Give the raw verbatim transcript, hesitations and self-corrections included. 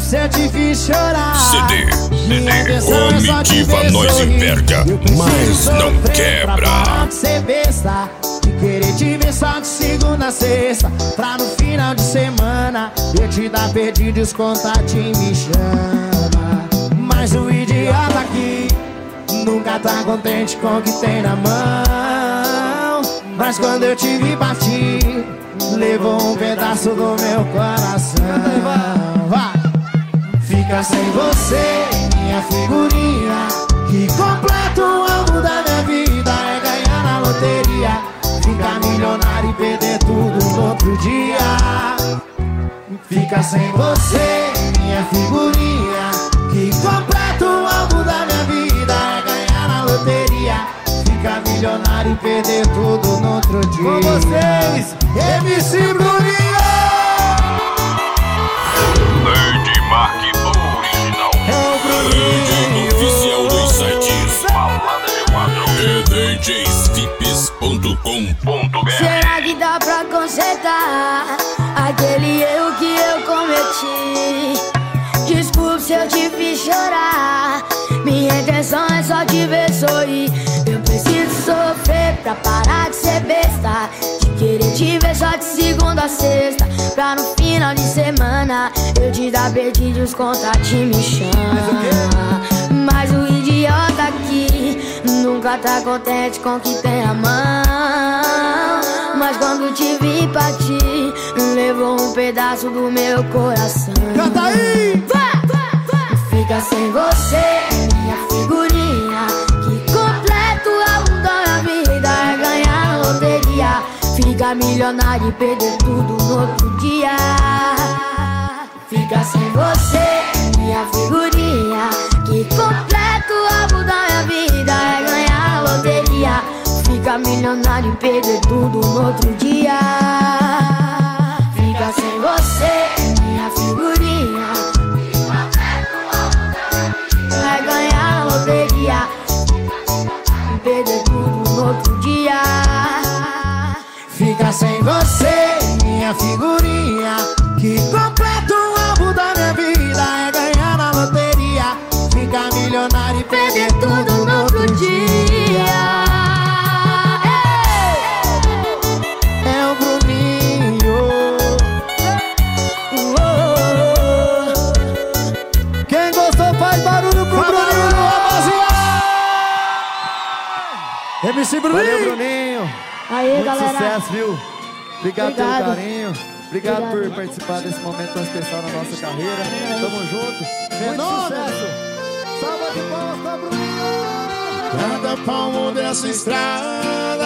se eu te fiz chorar. C D, C D, Comitiva nós enverga, mas não quebra. Pra de ser besta e querer te ver só de segunda a sexta, pra no final de semana eu te dar perdido e os contatinhos me chama. Mas o idiota aqui nunca tá contente com o que tem na mão. Mas quando eu te vi partir, levou um pedaço do meu coração. Vai. Fica sem você, minha figurinha, que completa o álbum da minha vida. É ganhar na loteria, ficar milionário e perder tudo no outro dia. Fica sem você, minha figurinha, que completa o álbum da minha vida. É ganhar na loteria, ficar milionário e perder tudo no outro dia. Com vocês, M C Bruninho! Lady Mark original. É o Bruninho Oficial dos sites Balada de Quatro e D Js Vips ponto com ponto br. Será que dá pra consertar aquele erro que eu cometi? Desculpe se eu te fiz chorar, minha intenção é só te ver sorrir. Eu preciso sofrer pra parar de ser besta, de querer te ver só de segunda a sexta, pra no final de semana eu te dar perdido e os contatinhos me chamam. Mas o idiota aqui nunca tá contente com o que tem a mão. Mas quando te vi partir, levou um pedaço do meu coração. Canta aí! Fica sem você, minha figurinha, que completa o álbum da minha vida. É ganhar na loteria, ficar milionário e perder tudo no outro dia. Fica sem você, minha figurinha, que completa o álbum da minha vida. É ganhar na loteria, ficar milionário e perder tudo no outro dia. Fica sem você, minha figurinha, vai ganhar na loteria e perder tudo no outro dia. Fica sem você, minha figurinha, que completa o álbum da minha vida. É ganhar na loteria, ficar milionário e perder tudo no outro dia. É o Bruninho. Quem gostou faz barulho pro Bruninho, rapaziada. M C Bruninho. Valeu, Bruninho. Aí, Muito galera. sucesso, viu? Obrigado, Obrigado. pelo carinho. Obrigado, Obrigado. por participar desse momento tão especial na nossa carreira. Tamo junto. Muito sucesso. Salva de palmas pra Bruninho. Cada palmo dessa estrada